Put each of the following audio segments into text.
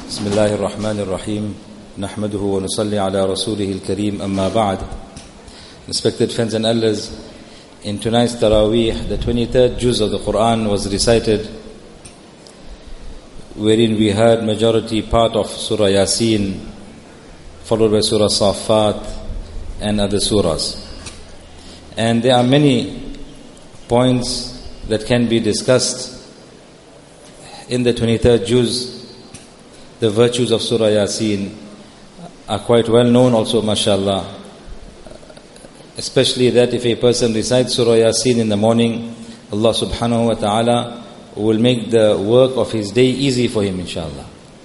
بسم الله الرحمن الرحيم نحمده ونصلي على رسوله الكريم أما بعد. Respected friends and elders, in tonight's Taraweeh, the 23rd juz of the Quran was recited, wherein we heard majority part of Surah Yasin, followed by Surah Safat and other surahs. And there are many points that can be discussed in the 23rd juz. The virtues of Surah Yasin are quite well known also, mashallah. Especially that if a person recites Surah Yasin in the morning, Allah subhanahu wa ta'ala will make the work of his day easy for him, inshallah.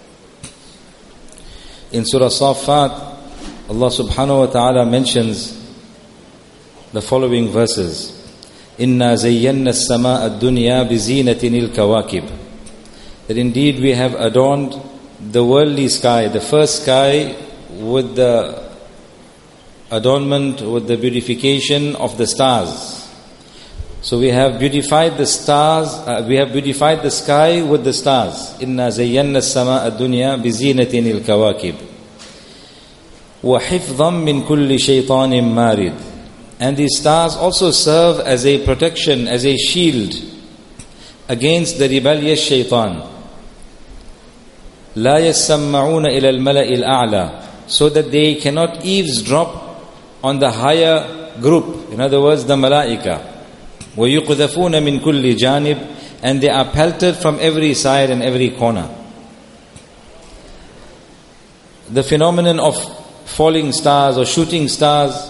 In Surah Safat, Allah subhanahu wa ta'ala mentions the following verses. Inna zayyanna as-samaa ad-dunya bi zinatin al-kawakib. That indeed we have adorned the worldly sky, the first sky, with the adornment, with the beautification of the stars. So we have beautified the stars, we have beautified the sky with the stars. Inna zayyanna as-samaa ad-dunya bi zinatin al-kawakib. Wa hifdhan min kulli shaytanin marid. And these stars also serve as a protection, as a shield against the rebellious shaitan. لا يسمعون إلى الملأ الأعلى, so that they cannot eavesdrop on the higher group, in other words the malaika. ويقذفون من كل جانب, and they are pelted from every side and every corner. The phenomenon of falling stars or shooting stars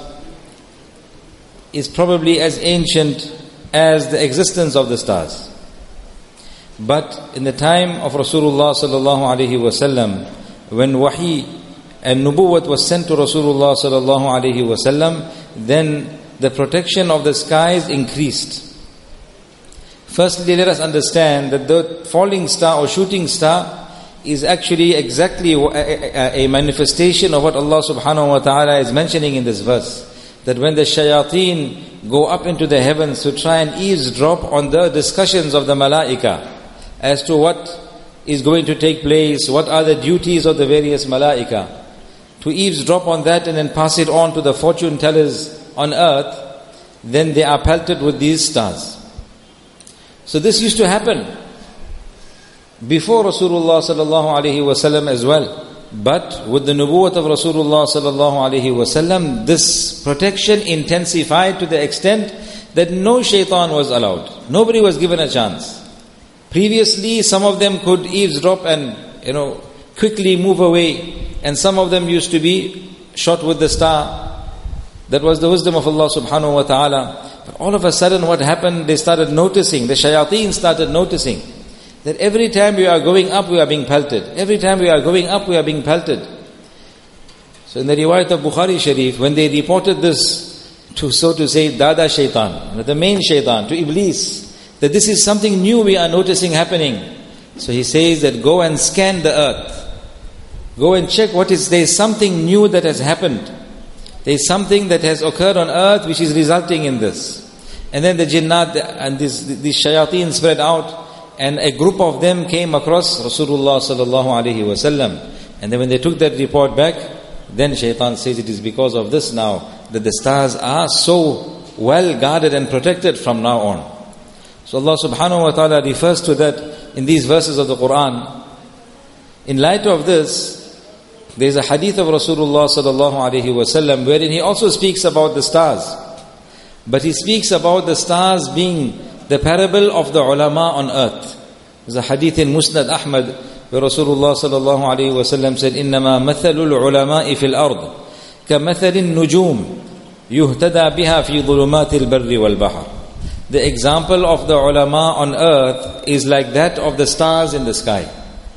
is probably as ancient as the existence of the stars. But in the time of Rasulullah sallallahu alaihi wasallam, when wahi and nubuwwat was sent to Rasulullah sallallahu alaihi wasallam, then the protection of the skies increased. Firstly, let us understand that the falling star or shooting star is actually exactly a manifestation of what Allah subhanahu wa ta'ala is mentioning in this verse. That when the shayateen go up into the heavens to try and eavesdrop on the discussions of the malaika as to what is going to take place, what are the duties of the various malaika, to eavesdrop on that and then pass it on to the fortune tellers on earth, then they are pelted with these stars. So this used to happen before Rasulullah sallallahu alaihi wasallam as well. But with the nubuwwat of Rasulullah sallallahu alaihi wasallam, this protection intensified to the extent that no shaitan was allowed. Nobody was given a chance. Previously, some of them could eavesdrop and, quickly move away. And some of them used to be shot with the star. That was the wisdom of Allah subhanahu wa ta'ala. But all of a sudden what happened, they started noticing, the shayateen started noticing, that every time we are going up, we are being pelted. Every time we are going up, we are being pelted. So in the riwayat of Bukhari Sharif, when they reported this to, so to say, Dada Shaitan, the main Shaitan, to Iblis, that this is something new we are noticing happening. So he says that go and scan the earth. Go and check there is something new that has happened. There is something that has occurred on earth which is resulting in this. And then the jinnat and these shayateen spread out, and a group of them came across Rasulullah sallallahu alaihi wasallam. And then when they took that report back, then shaitan says it is because of this now that the stars are so well guarded and protected from now on. So Allah subhanahu wa ta'ala refers to that in these verses of the Quran. In light of this, there is a hadith of Rasulullah sallallahu alaihi wasallam wherein he also speaks about the stars. But he speaks about the stars being the parable of the ulama on earth. There's a hadith in Musnad Ahmad where Rasulullah sallallahu alaihi wasallam said, إِنَّمَا مَثَلُ الْعُلَمَاءِ فِي الْأَرْضِ كَمَثَلِ النُّجُومِ يُهْتَدَى بِهَا فِي ظُلُمَاتِ الْبَرِّ وَالْبَحْرِ. The example of the ulama on earth is like that of the stars in the sky.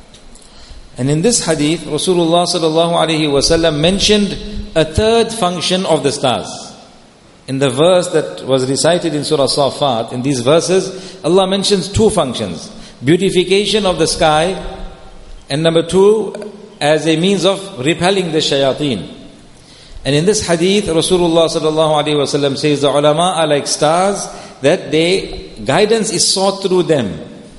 And in this hadith, Rasulullah sallallahu alaihi wasallam mentioned a third function of the stars. In the verse that was recited in Surah Safat, in these verses, Allah mentions two functions. Beautification of the sky, and number two, as a means of repelling the shayateen. And in this hadith, Rasulullah sallallahu alaihi wasallam says the ulama are like stars, that guidance is sought through them.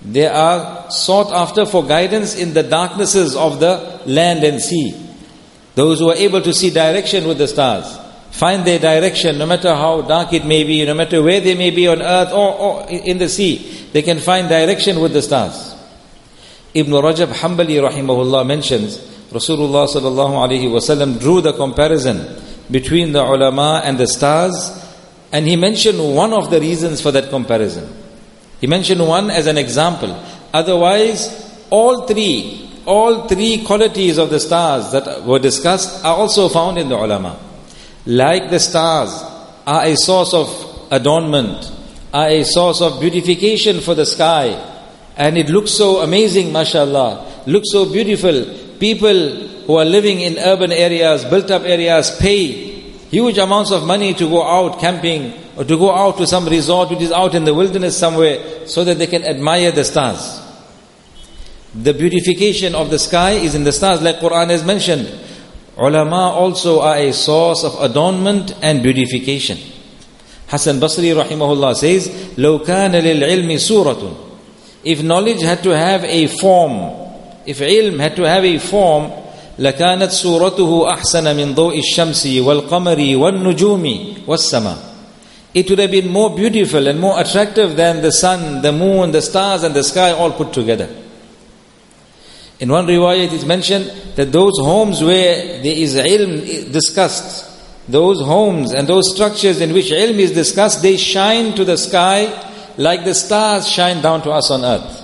They are sought after for guidance in the darknesses of the land and sea. Those who are able to see direction with the stars, find their direction no matter how dark it may be, no matter where they may be on earth or in the sea, they can find direction with the stars. Ibn Rajab Hanbali rahimahullah mentions, Rasulullah sallallahu alaihi wasallam drew the comparison between the ulama and the stars, and he mentioned one of the reasons for that comparison. He mentioned one as an example. Otherwise, all three qualities of the stars that were discussed are also found in the ulama. Like the stars are a source of adornment, are a source of beautification for the sky, and it looks so amazing, mashallah, looks so beautiful. People who are living in urban areas, built up areas, pay huge amounts of money to go out camping or to go out to some resort which is out in the wilderness somewhere so that they can admire the stars. The beautification of the sky is in the stars, like Quran has mentioned. Ulama also are a source of adornment and beautification. Hasan Basri rahimahullah says, لَوْ كَانَ لِلْعِلْمِ سُورَةٌ. If knowledge had to have a form, if ilm had to have a form, لَكَانَتْ سُورَتُهُ أَحْسَنَ مِنْ ضَوْءِ الشَّمْسِ وَالْقَمَرِ وَالنُّجُومِ وَالسَّمَاءِ. It would have been more beautiful and more attractive than the sun, the moon, the stars and the sky all put together. In one riwayat it is mentioned that those homes where there is ilm discussed, those homes and those structures in which ilm is discussed, they shine to the sky like the stars shine down to us on earth.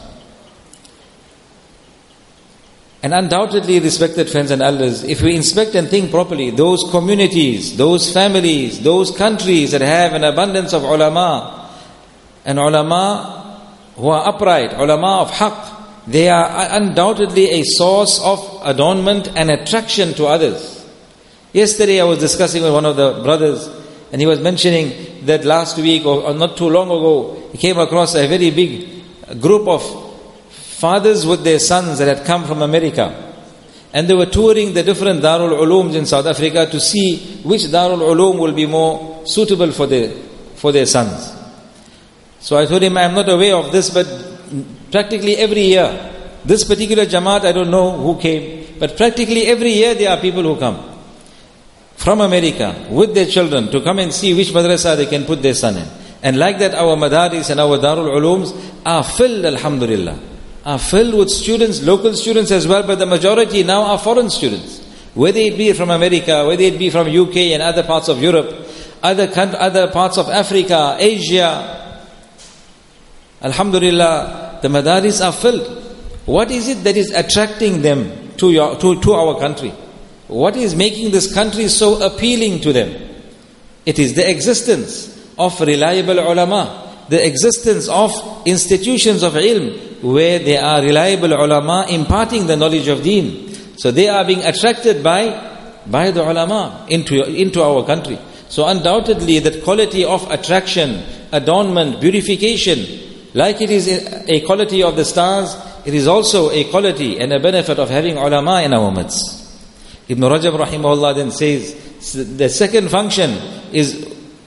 And undoubtedly, respected friends and elders, if we inspect and think properly, those communities, those families, those countries that have an abundance of ulama, and ulama who are upright, ulama of haqq, they are undoubtedly a source of adornment and attraction to others. Yesterday I was discussing with one of the brothers, and he was mentioning that last week or not too long ago, he came across a very big group of fathers with their sons that had come from America. And they were touring the different Darul Ulooms in South Africa to see which Darul Uloom will be more suitable for their sons. So I told him, I am not aware of this, but practically every year, this particular Jamaat, I don't know who came, but practically every year there are people who come from America with their children to come and see which madrasa they can put their son in. And like that, our madaris and our Darul Ulooms are filled, alhamdulillah, are filled with students, local students as well, but the majority now are foreign students. Whether it be from America, whether it be from UK and other parts of Europe, other parts of Africa, Asia. Alhamdulillah, the madaris are filled. What is it that is attracting them to our country? What is making this country so appealing to them? It is the existence of reliable ulama, the existence of institutions of ilm, where there are reliable ulama imparting the knowledge of deen. So they are being attracted by the ulama into our country. So undoubtedly that quality of attraction, adornment, beautification, like it is a quality of the stars, it is also a quality and a benefit of having ulama in our midst. Ibn Rajab rahimahullah then says, the second function is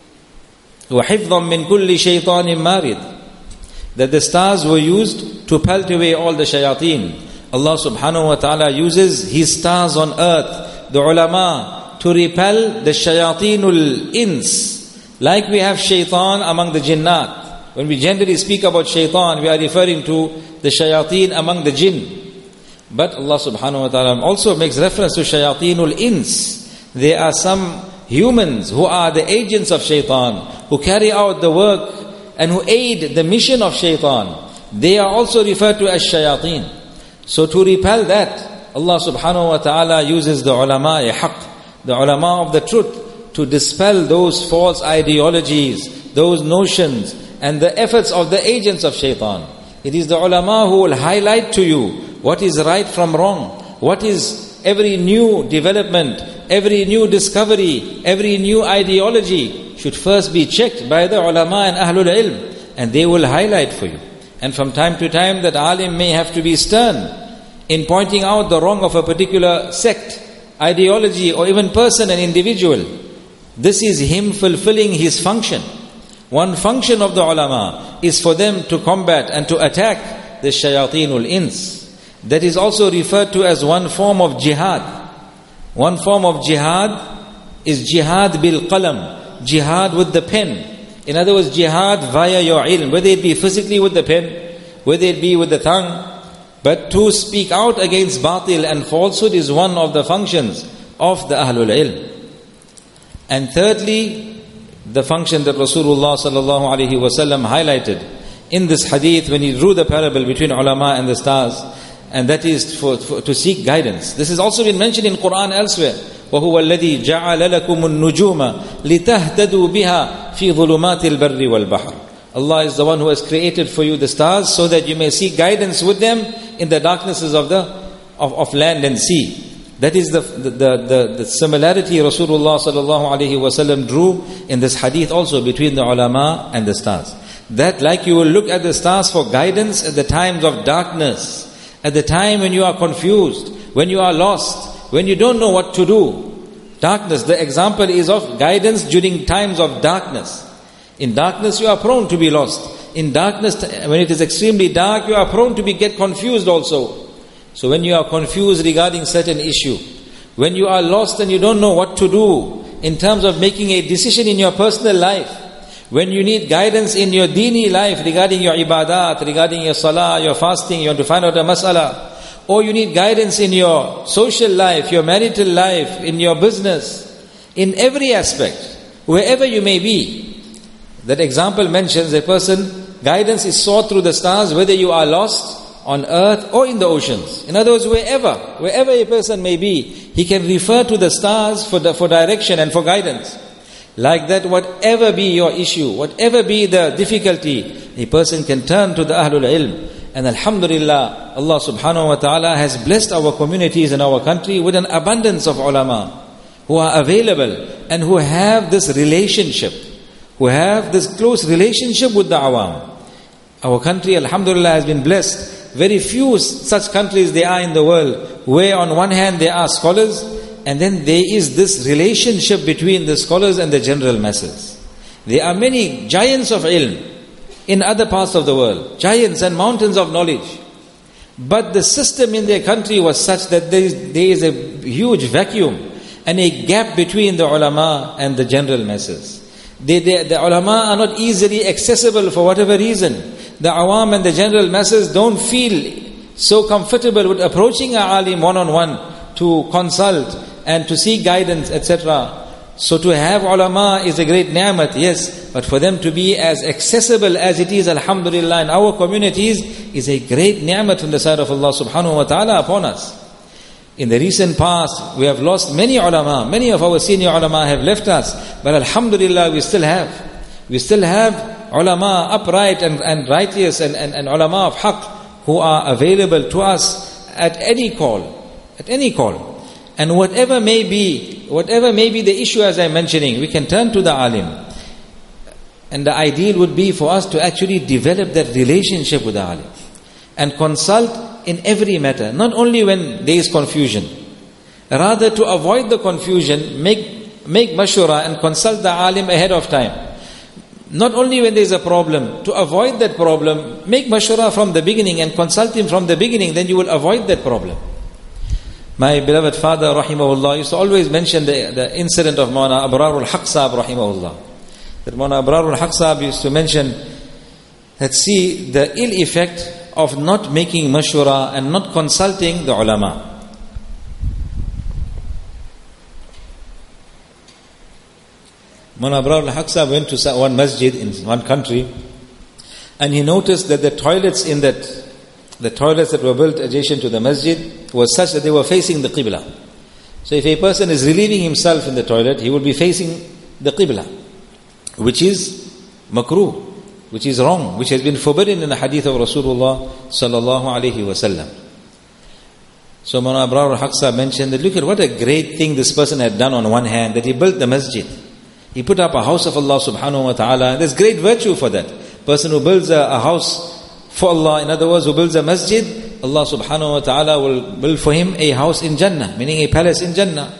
وَحِفْظًا مِّن كُلِّ شَيْطَانٍ مَارِدٍ, that the stars were used to pelt away all the shayateen. Allah subhanahu wa ta'ala uses His stars on earth, the ulama, to repel the shayateenul ins. Like we have shaitan among the jinnat. When we generally speak about shaitan, we are referring to the shayateen among the jinn. But Allah subhanahu wa ta'ala also makes reference to shayateenul ins. There are some humans who are the agents of shaitan, who carry out the work and who aid the mission of shaitan. They are also referred to as shayateen. So to repel that, Allah subhanahu wa ta'ala uses the ulama-e-haqq, the ulama of the truth, to dispel those false ideologies, those notions, and the efforts of the agents of shaitan. It is the ulama who will highlight to you what is right from wrong, what is every new development, every new discovery, every new ideology should first be checked by the ulama and ahlul ilm, and they will highlight for you. And from time to time that alim may have to be stern in pointing out the wrong of a particular sect, ideology, or even person and individual. This is him fulfilling his function. One function of the ulama is for them to combat and to attack the shayateen ins. That is also referred to as one form of jihad. One form of jihad is jihad bil qalam, jihad with the pen. In other words, jihad via your ilm, whether it be physically with the pen, whether it be with the tongue. But to speak out against batil and falsehood is one of the functions of the Ahlul Ilm. And thirdly, the function that Rasulullah sallallahu alaihi wasallam highlighted in this hadith when he drew the parable between ulama and the stars, and that is to seek guidance. This has also been mentioned in Quran elsewhere. وَهُوَ الَّذِي جَعَلَ لَكُمُ النُّجُومَ لِتَهْتَدُوا بِهَا فِي ظُلُمَاتِ الْبَرِّ وَالْبَحْرِ. Allah is the one who has created for you the stars so that you may seek guidance with them in the darknesses of land and sea. That is the similarity Rasulullah sallallahu alaihi wasallam drew in this hadith also between the ulama and the stars. That like you will look at the stars for guidance at the times of darkness, at the time when you are confused, when you are lost, when you don't know what to do. Darkness, the example is of guidance during times of darkness. In darkness you are prone to be lost. In darkness, when it is extremely dark, you are prone to get confused also. So when you are confused regarding certain issue, when you are lost and you don't know what to do in terms of making a decision in your personal life, when you need guidance in your deeni life regarding your ibadat, regarding your salah, your fasting, you want to find out a mas'ala, or you need guidance in your social life, your marital life, in your business, in every aspect, wherever you may be. That example mentions a person, guidance is sought through the stars, whether you are lost on earth or in the oceans. In other words, wherever a person may be, he can refer to the stars for direction and for guidance. Like that, whatever be your issue, whatever be the difficulty, a person can turn to the Ahlul Ilm. And Alhamdulillah, Allah subhanahu wa ta'ala has blessed our communities in our country with an abundance of ulama who are available and who have this relationship, who have this close relationship with the awam. Our country, alhamdulillah, has been blessed. Very few such countries there are in the world, where on one hand there are scholars, and then there is this relationship between the scholars and the general masses. There are many giants of ilm in other parts of the world, giants and mountains of knowledge. But the system in their country was such that there is a huge vacuum and a gap between the ulama and the general masses. The ulama are not easily accessible for whatever reason. The awam and the general masses don't feel so comfortable with approaching a alim one-on-one to consult and to seek guidance, etc. So to have ulama is a great ni'mat, yes, but for them to be as accessible as it is, alhamdulillah, in our communities is a great ni'mat from the side of Allah subhanahu wa ta'ala upon us. In the recent past, we have lost many ulama, many of our senior ulama have left us, but alhamdulillah we still have ulama upright and righteous and ulama of haqq who are available to us at any call. And whatever may be the issue as I'm mentioning, we can turn to the alim. And the ideal would be for us to actually develop that relationship with the alim and consult in every matter, not only when there is confusion. Rather, to avoid the confusion, make mashura and consult the alim ahead of time. Not only when there is a problem, to avoid that problem, make mashura from the beginning and consult him from the beginning, then you will avoid that problem. My beloved father, rahimahullah, used to always mention the incident of Maulana Abrarul Haq Sahib, rahimahullah. That Maulana Abrarul Haq Sahib used to mention that, see, the ill effect of not making mashura and not consulting the ulama. Maulana Abrarul Haq Sahib went to one masjid in one country, and he noticed that the toilets that were built adjacent to the masjid was such that they were facing the qibla. So if a person is relieving himself in the toilet, he will be facing the qibla, which is makruh, which is wrong, which has been forbidden in the hadith of Rasulullah sallallahu alaihi wasallam. So Maulana Abrarul Haq Sahib mentioned that, look at what a great thing this person had done on one hand, that he built the masjid. He put up a house of Allah subhanahu wa ta'ala. There's great virtue for that. Person who builds a house for Allah, in other words, who builds a masjid, Allah subhanahu wa ta'ala will build for him a house in Jannah, meaning a palace in Jannah.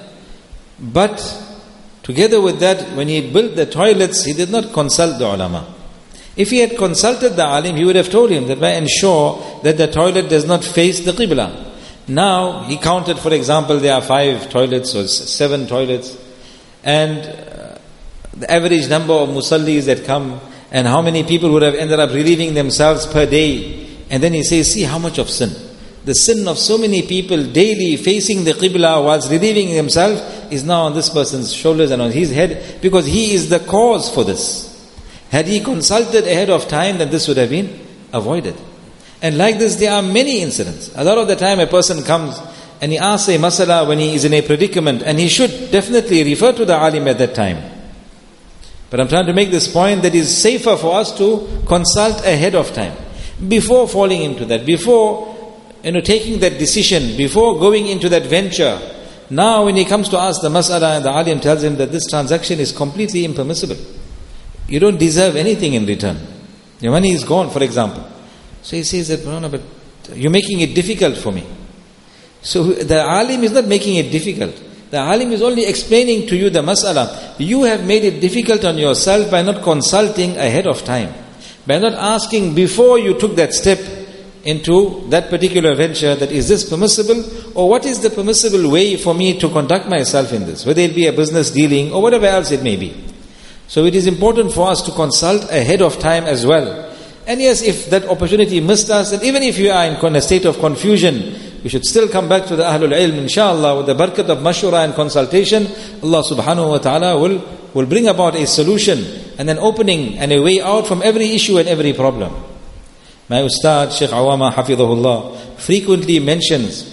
But together with that, when he built the toilets, he did not consult the ulama. If he had consulted the alim, he would have told him that ensure that the toilet does not face the qibla. Now, he counted, for example, there are 5 toilets or 7 toilets, and the average number of musallis that come, and how many people would have ended up relieving themselves per day. And then he says, see how much of sin. The sin of so many people daily facing the qibla whilst relieving themselves is now on this person's shoulders and on his head, because he is the cause for this. Had he consulted ahead of time, then this would have been avoided. And like this, there are many incidents. A lot of the time a person comes and he asks a masala when he is in a predicament, and he should definitely refer to the alim at that time. But I'm trying to make this point that it is safer for us to consult ahead of time, before falling into that, before taking that decision, before going into that venture. Now when he comes to ask the mas'ala and the alim tells him that this transaction is completely impermissible, you don't deserve anything in return, your money is gone, for example. So he says that, no, but you're making it difficult for me. So the alim is not making it difficult. The alim is only explaining to you the mas'ala. You have made it difficult on yourself by not consulting ahead of time, by not asking before you took that step into that particular venture, that is this permissible, or what is the permissible way for me to conduct myself in this, whether it be a business dealing or whatever else it may be. So it is important for us to consult ahead of time as well. And yes, if that opportunity missed us, and even if you are in a state of confusion, we should still come back to the Ahlul Ilm, inshallah, with the barakat of mashura and consultation. Allah subhanahu wa ta'ala will bring about a solution and an opening and a way out from every issue and every problem. My Ustad, Shaykh Awama Hafidhahullah, frequently mentions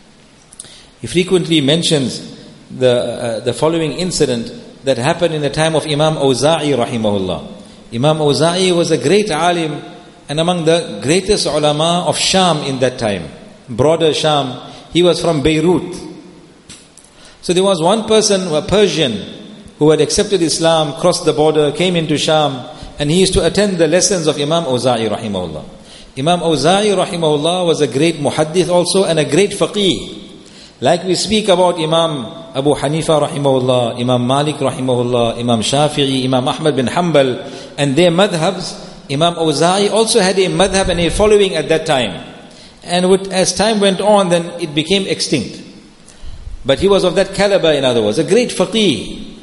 the following incident that happened in the time of Imam Awza'i rahimahullah. Imam Awza'i was a great alim and among the greatest ulama of Sham in that time, broader Sham. He was from Beirut. So there was one person, a Persian, who had accepted Islam, crossed the border, came into Sham, and he used to attend the lessons of Imam Awza'i rahimahullah. Imam Awza'i rahimahullah was a great muhaddith also and a great faqih. Like we speak about Imam Abu Hanifa rahimahullah, Imam Malik rahimahullah, Imam Shafi'i, Imam Ahmad bin Hanbal, and their madhabs, Imam Awza'i also had a madhab and a following at that time. And as time went on, then it became extinct. But he was of that caliber, in other words, a great faqih.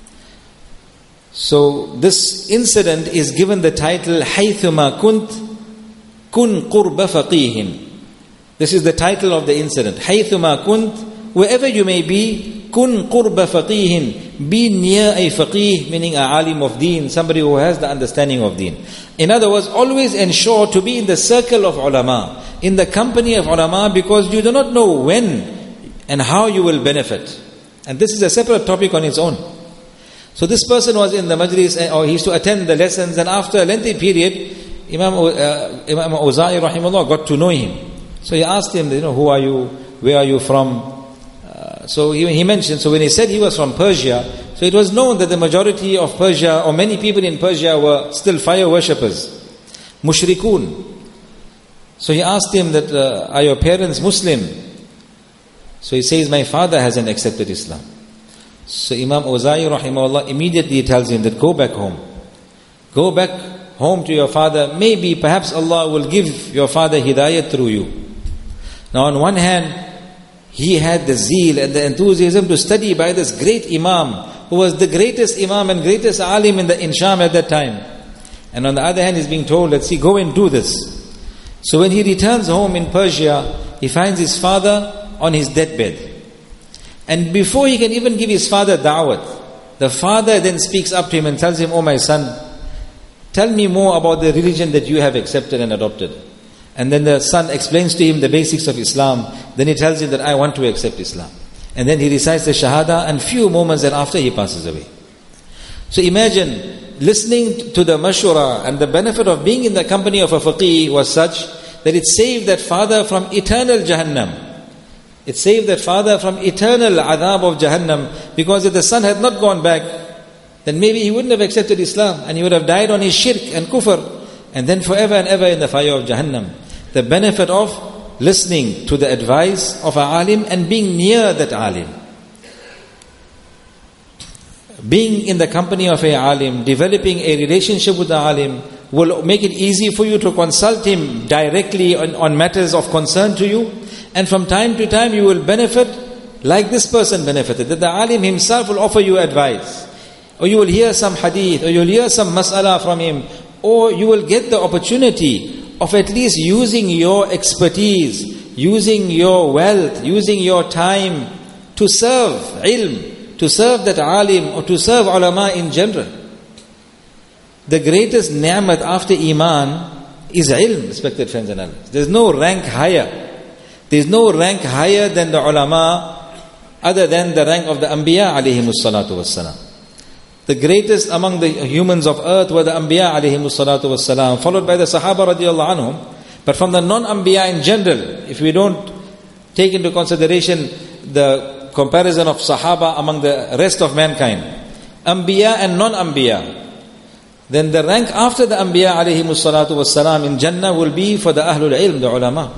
So this incident is given the title, حَيْثُمَا كُنْتْ كُنْ قُرْبَ فَقِيهٍ. This is the title of the incident. حَيْثُمَا كُنْتْ, wherever you may be, كُنْ قُرْبَ فَقِيهٍ, be near a faqih, meaning a alim of deen, somebody who has the understanding of deen. In other words, always ensure to be in the circle of ulama, in the company of ulama, because you do not know when and how you will benefit. And this is a separate topic on its own. So this person was in the majlis, or he used to attend the lessons, and after a lengthy period, Imam Awza'i rahimahullah got to know him. So he asked him, who are you? Where are you from? So he mentioned, so when he said he was from Persia, so it was known that the majority of Persia, or many people in Persia, were still fire worshippers, mushrikun. So he asked him that, are your parents Muslim? So he says, my father hasn't accepted Islam. So Imam Awza'i rahimahullah immediately tells him that go back home. Go back home to your father. Maybe, perhaps Allah will give your father hidayat through you. Now on one hand, he had the zeal and the enthusiasm to study by this great Imam, who was the greatest Imam and greatest alim in Sham at that time. And on the other hand, he's being told, let's see, go and do this. So when he returns home in Persia, he finds his father on his deathbed. And before he can even give his father da'wat, the father then speaks up to him and tells him, oh my son, tell me more about the religion that you have accepted and adopted. And then the son explains to him the basics of Islam. Then he tells him that I want to accept Islam. And then he recites the Shahada, and few moments thereafter he passes away. So imagine, listening to the mashura and the benefit of being in the company of a faqih was such that it saved that father from eternal Jahannam. It saved that father from eternal adhab of Jahannam, because if the son had not gone back, then maybe he wouldn't have accepted Islam and he would have died on his shirk and kufr, and then forever and ever in the fire of Jahannam. The benefit of listening to the advice of an alim and being near that alim. Being in the company of a alim, developing a relationship with the alim will make it easy for you to consult him directly on matters of concern to you. And from time to time you will benefit like this person benefited, that the alim himself will offer you advice. Or you will hear some hadith, or you will hear some mas'ala from him, or you will get the opportunity of at least using your expertise, using your wealth, using your time to serve ilm, to serve that alim, or to serve ulama in general. The greatest ni'mat after iman is ilm, respected friends and allies. There's no rank higher. There's no rank higher than the ulama other than the rank of the anbiya alayhimus salatu wassalam. The greatest among the humans of earth were the anbiya alayhimus salatu wassalam, followed by the sahaba radiallahu anhum. But from the non-anbiya in general, if we don't take into consideration the comparison of sahaba among the rest of mankind, anbiya and non-anbiya, then the rank after the anbiya alayhimus salatu wassalam in Jannah will be for the ahlul ilm, the ulama.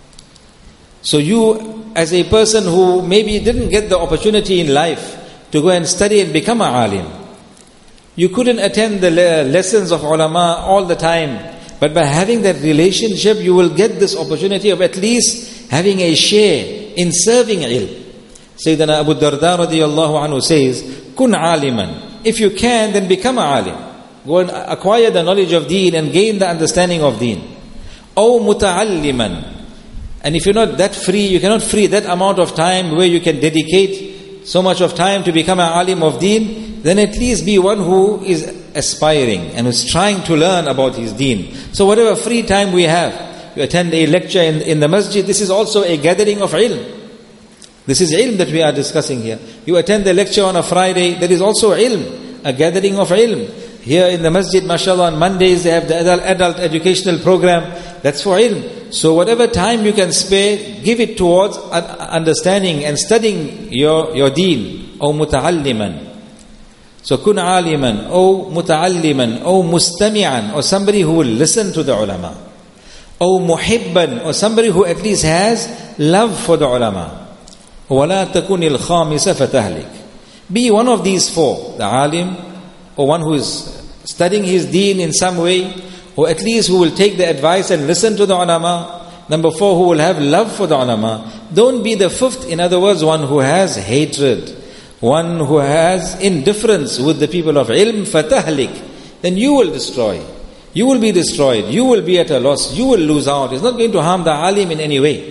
So you, as a person who maybe didn't get the opportunity in life to go and study and become an alim, you couldn't attend the lessons of ulama all the time, but by having that relationship, you will get this opportunity of at least having a share in serving ilm. Sayyidina Abu Darda radiyallahu anhu says, Kun aliman. If you can, then become an alim. Go and acquire the knowledge of deen and gain the understanding of deen. Aw muta'alliman. And if you're not that free, you cannot free that amount of time where you can dedicate so much of time to become an alim of deen, then at least be one who is aspiring and is trying to learn about his deen. So whatever free time we have, you attend a lecture in the masjid, this is also a gathering of ilm. This is ilm that we are discussing here. You attend the lecture on a Friday, there is also ilm, a gathering of ilm. Here in the masjid, mashallah, on Mondays they have the adult educational program. That's for ilm. So whatever time you can spare, give it towards understanding and studying your deen. Or muta'alliman. So kun aliman, or muta'alliman, or mustami'an, or somebody who will listen to the ulama. Or muhibban, or somebody who at least has love for the ulama. وَلَا تَكُنِ الْخَامِسَ فَتَهْلِكَ. Be one of these four, the alim, or one who is studying his deen in some way, or at least who will take the advice and listen to the ulama. Number four, who will have love for the ulama. Don't be the fifth, in other words, one who has hatred, one who has indifference with the people of ilm, fatahlik. Then you will destroy. You will be destroyed. You will be at a loss. You will lose out. It's not going to harm the alim in any way.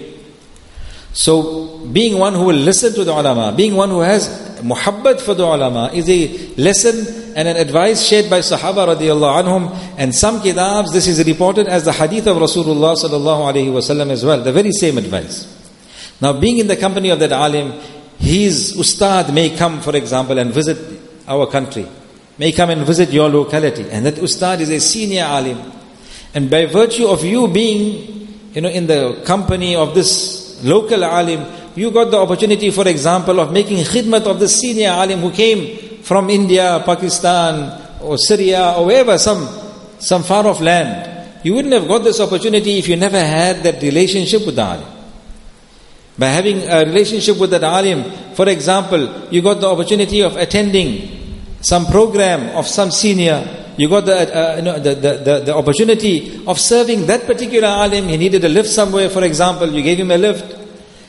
So, being one who will listen to the ulama, being one who has muhabbat for the ulama, is a lesson and an advice shared by Sahaba radiallahu anhum. And some kitabs, this is reported as the hadith of Rasulullah sallallahu alaihi wasallam as well, the very same advice. Now, being in the company of that alim, his ustad may come, for example, and visit our country, may come and visit your locality, and that ustad is a senior alim. And by virtue of you being, in the company of this local alim, you got the opportunity, for example, of making khidmat of the senior alim who came from India, Pakistan, or Syria, or wherever, some far off land. You wouldn't have got this opportunity if you never had that relationship with the alim. By having a relationship with that alim, for example, you got the opportunity of attending some program of some senior. You got the opportunity of serving that particular alim. He needed a lift somewhere, for example, you gave him a lift.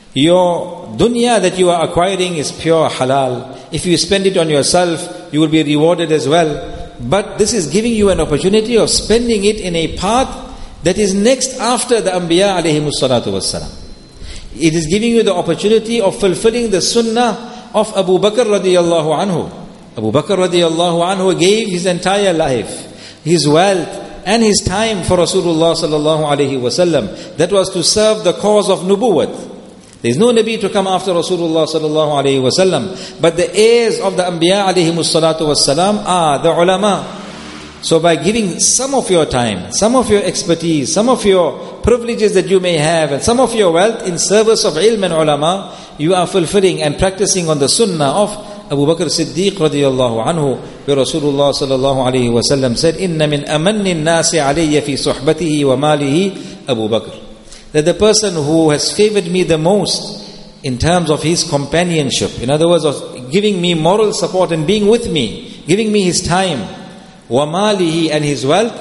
Your dunya that you are acquiring is pure halal. If you spend it on yourself, you will be rewarded as well. But this is giving you an opportunity of spending it in a path that is next after the anbiya alayhimus salatu wassalam. It is giving you the opportunity of fulfilling the sunnah of Abu Bakr radiyallahu anhu. Abu Bakr radiyallahu anhu gave his entire life, his wealth and his time for Rasulullah sallallahu alaihi wasallam. That was to serve the cause of nubuwwat. There is no Nabi to come after Rasulullah sallallahu alaihi wasallam, but the heirs of the Anbiya alayhimus salatu wassalam are the ulama. So by giving some of your time, some of your expertise, some of your privileges that you may have, and some of your wealth in service of ilm and ulama, you are fulfilling and practicing on the sunnah of Abu Bakr Siddiq radiyallahu anhu, where Rasulullah sallallahu alayhi wa sallam said, "Inna min amanni an-nasi alayya fi suhbatihi wa malihi Abu Bakr." That the person who has favored me the most in terms of his companionship, in other words, of giving me moral support and being with me, giving me his time, wa malihi, and his wealth,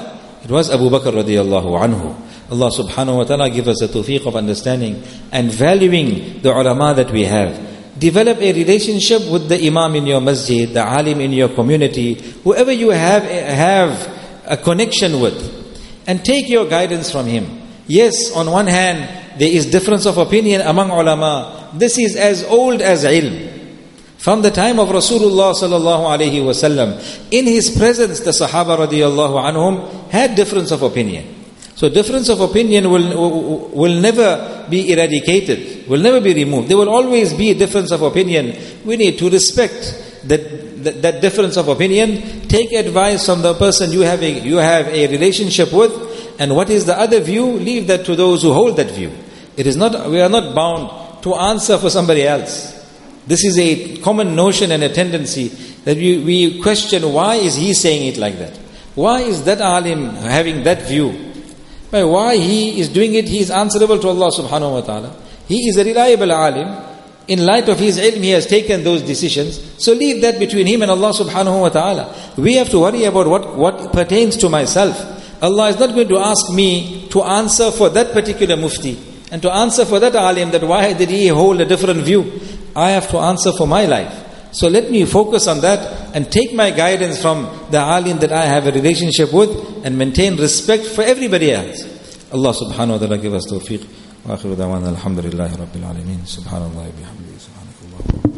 It was Abu Bakr radiallahu anhu. Allah subhanahu wa ta'ala give us the tawfiq of understanding and valuing the ulama that we have. Develop a relationship with the imam in your masjid, the alim in your community, whoever you have a connection with, and take your guidance from him. Yes, on one hand, there is difference of opinion among ulama. This is as old as ilm. From the time of Rasulullah sallallahu alaihi wasallam, in his presence, the Sahaba radiyallahu anhum had difference of opinion. So difference of opinion will never be eradicated, will never be removed. There will always be a difference of opinion. We need to respect that difference of opinion. Take advice from the person you have a relationship with, and what is the other view, leave that to those who hold that view. We are not bound to answer for somebody else. This is a common notion and a tendency that we question, why is he saying it like that? Why is that alim having that view? By why he is doing it, he is answerable to Allah subhanahu wa ta'ala. He is a reliable alim. In light of his ilm, he has taken those decisions. So leave that between him and Allah subhanahu wa ta'ala. We have to worry about what pertains to myself. Allah is not going to ask me to answer for that particular mufti and to answer for that alim, that why did he hold a different view. I have to answer for my life. So let me focus on that and take my guidance from the alim that I have a relationship with, and maintain respect for everybody else. Allah subhanahu wa ta'ala give us tawfiq. Wa akhiru da'wana alhamdulillahi rabbil alameen. Subhanallah wa bihamdihi. Subhanakallah.